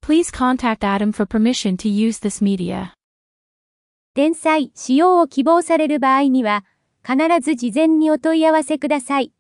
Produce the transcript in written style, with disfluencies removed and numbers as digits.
Please contact Adam for permission to use this media. 転載、使用を希望される場合には、必ず事前にお問い合わせください。